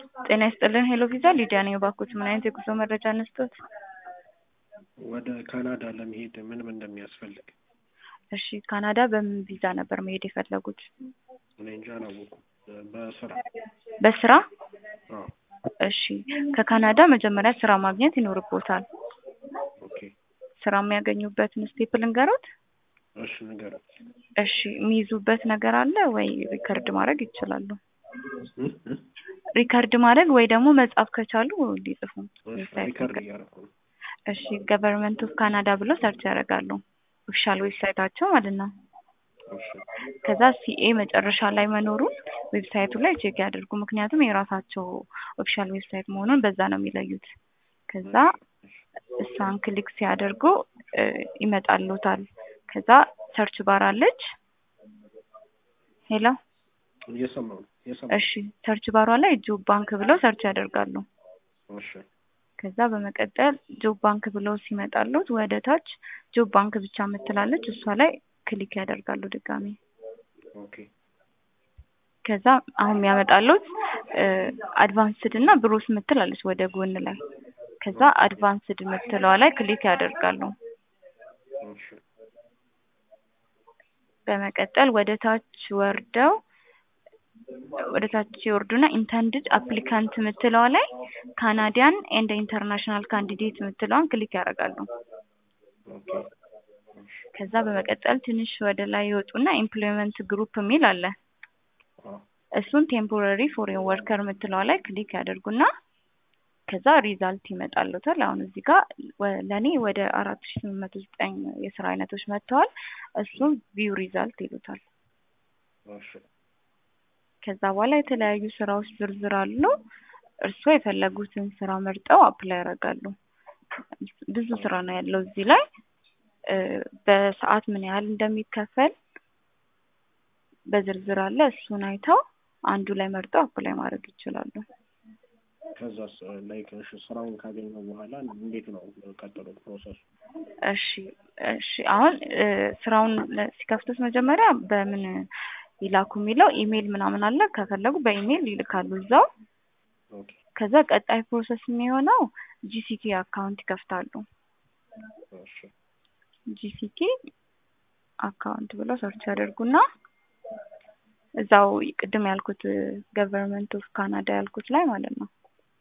ጤና ይስጥልን ሄሎ ቪዛ ሊዲያ ነኝ። እባክዎት ምን አይነት የጉዞ መረጃ እንስጥዎት? ወደ ካናዳ ለመሄድ ምን እንደሚያስፈልግ? እሺ ካናዳ በምን ቪዛ ነበር መሄድ የፈለጉት? እኔ እንጃ አላወኩም። በስራ በስራ? አዎ። እሺ ከካናዳ መጀመሪያ ስራ ማግኘት ይኖርቦታል። ኦኬ ስራ የሚያገኙበትን ስቴፕ ልንገሮት? እሺ ንገረኝ። እሺ የሚይዙበት ነገር አለ ወይ ሪከርድ ማድረግ ይችላሉ? ሪከርድ ማድረግ ወይ ደግሞ መጻፍ ከቻሉ ሊጽፉ። ሪከርድ እያደረኩ ነው። እሺ ገቨርንመንት ኦፍ ካናዳ ብለው ሰርች ያደርጋሉ። ኦፊሻል ዌብሳይታቸው ማለት ነው። እሺ ከዛ ሲኤ መጨረሻ ላይ መኖሩን ዌብሳይቱ ላይ ቼክ ያድርጉ። ምክንያቱም የራሳቸው ኦፊሻል ዌብሳይት መሆኑን በዛ ነው የሚለዩት። ከዛ እሷን ክሊክ ሲያደርጉ ይመጣልዎታል። ከዛ ሰርች ባር አለች። ሄሎ እየሰማሁ ነው። እሺ ሰርች ባሯ ላይ ጆብ ባንክ ብለው ሰርች ያደርጋሉ። እሺ ከዛ በመቀጠል ጆብ ባንክ ብለው ሲመጣሉት ወደ ታች ጆብ ባንክ ብቻ የምትላለች እሷ ላይ ክሊክ ያደርጋሉ ድጋሚ። ኦኬ ከዛ አሁን የሚያመጣሉት አድቫንስድ እና ብሮስ የምትላለች ወደ ጎን ላይ። ከዛ አድቫንስድ የምትለዋ ላይ ክሊክ ያደርጋሉ። እሺ በመቀጠል ወደ ታች ወርደው ወደ ታች ይወርዱና ኢንተንድድ አፕሊካንት የምትለዋ ላይ ካናዲያን ኤንድ ኢንተርናሽናል ካንዲዴት የምትለዋን ክሊክ ያደርጋሉ። ኦኬ ከዛ በመቀጠል ትንሽ ወደ ላይ ይወጡና ኤምፕሎይመንት ግሩፕ የሚል አለ። እሱን ቴምፖራሪ ፎሬን ወርከር የምትለዋ ላይ ክሊክ ያደርጉና ከዛ ሪዛልት ይመጣልዎታል። አሁን እዚህ ጋር ለኔ ወደ 4809 የስራ አይነቶች መጥተዋል። እሱም ቪው ሪዛልት ይሉታል። እሺ ከዛ በኋላ የተለያዩ ስራዎች ዝርዝር አሉ። እርስዎ የፈለጉትን ስራ መርጠው አፕላይ ያደርጋሉ። ብዙ ስራ ነው ያለው እዚህ ላይ። በሰዓት ምን ያህል እንደሚከፈል በዝርዝር አለ። እሱን አይተው አንዱ ላይ መርጠው አፕላይ ማድረግ ይችላሉ። ከዛስ ላይክ ስራውን ካገኘው በኋላ እንዴት ነው ቀጥሎ ፕሮሰሱ? እሺ አሁን ስራውን ሲከፍቱት መጀመሪያ በምን ይላኩ የሚለው ኢሜል ምናምን አለ። ከፈለጉ በኢሜል ይልካሉ እዛው። ኦኬ ከዛ ቀጣይ ፕሮሰስ የሚሆነው ጂሲቲ አካውንት ይከፍታሉ። እሺ ጂሲቲ አካውንት ብለው ሰርች ያደርጉና እዛው ቅድም ያልኩት ገቨርንመንት ኦፍ ካናዳ ያልኩት ላይ ማለት ነው።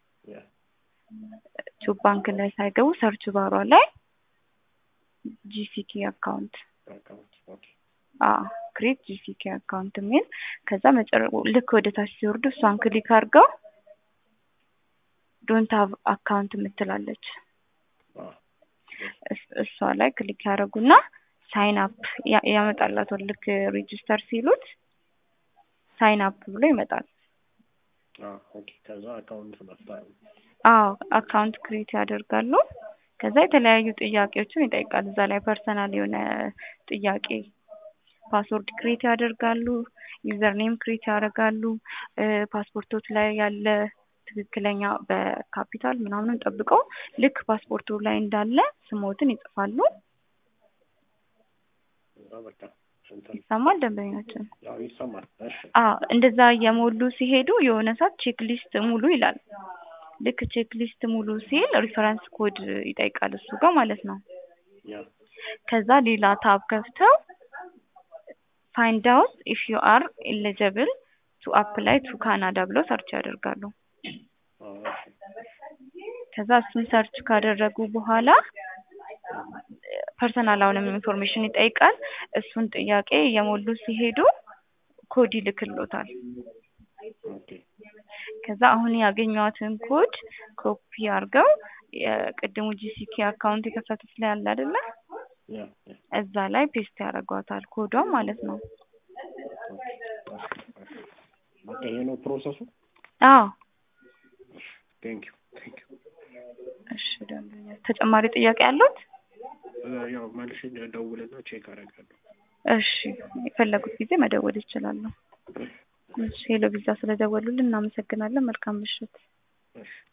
ጆብ ባንክ ላይ ሳይገቡ ሰርች ባሯ ላይ ጂሲቲ አካውንት ክሬት ጂሲቲ አካውንት የሚል ከዛ ልክ ወደ ታች ሲወርዱ እሷን ክሊክ አድርገው ዶንት ሃቭ አካውንት የምትላለች እሷ ላይ ክሊክ ያደርጉና ሳይን አፕ ያመጣላታል። ልክ ሬጂስተር ሲሉት ሳይን አፕ ብሎ ይመጣል። ኦኬ ከዛ አካውንት መፍጠር። አካውንት ክሬት ያደርጋሉ። ከዛ የተለያዩ ጥያቄዎችን ይጠይቃል። እዛ ላይ ፐርሰናል የሆነ ጥያቄ ፓስወርድ ክሬት ያደርጋሉ። ዩዘር ኔም ክሬት ያደርጋሉ። ፓስፖርቶች ላይ ያለ ትክክለኛ በካፒታል ምናምን ጠብቀው ልክ ፓስፖርቱ ላይ እንዳለ ስሞትን ይጽፋሉ። ይሰማል ደንበኛችን? ያው ይሰማል። እሺ እንደዛ እየሞሉ ሲሄዱ የሆነ ሰዓት ቼክ ሊስት ሙሉ ይላል። ልክ ቼክ ሊስት ሙሉ ሲል ሪፈረንስ ኮድ ይጠይቃል እሱ ጋር ማለት ነው። ከዛ ሌላ ታብ ከፍተው find out if you are eligible to apply to Canada ብለው ሰርች ያደርጋሉ። ከዛ እሱን ሰርች ካደረጉ በኋላ ፐርሰናል አሁንም ኢንፎርሜሽን ይጠይቃል። እሱን ጥያቄ የሞሉ ሲሄዱ ኮድ ይልክልዎታል። ከዛ አሁን ያገኘዋትን ኮድ ኮፒ አድርገው የቅድሙ ጂሲቲ አካውንት የከፈቱት ላይ አለ አይደለ? እዛ ላይ ፔስት ያደርጓታል ኮዷን ማለት ነው። በቃ ይሄ ነው ፕሮሰሱ? ቴንክ ዩ። እሺ ተጨማሪ ጥያቄ አሉት? ያው መልሼ ደውልና ቼክ አደርጋለሁ። እሺ የፈለጉት ጊዜ መደወል ይችላሉ። እሺ ሄሎ ቪዛ ስለደወሉልን እናመሰግናለን። መልካም ምሽት። እሺ